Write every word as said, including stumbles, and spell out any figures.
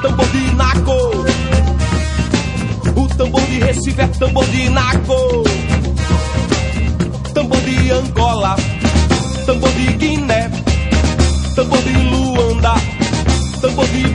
tambor de naco. O tambor de Recife é tambor de naco. Tambor de Angola, tambor de Guiné, tambor de Luanda, tambor de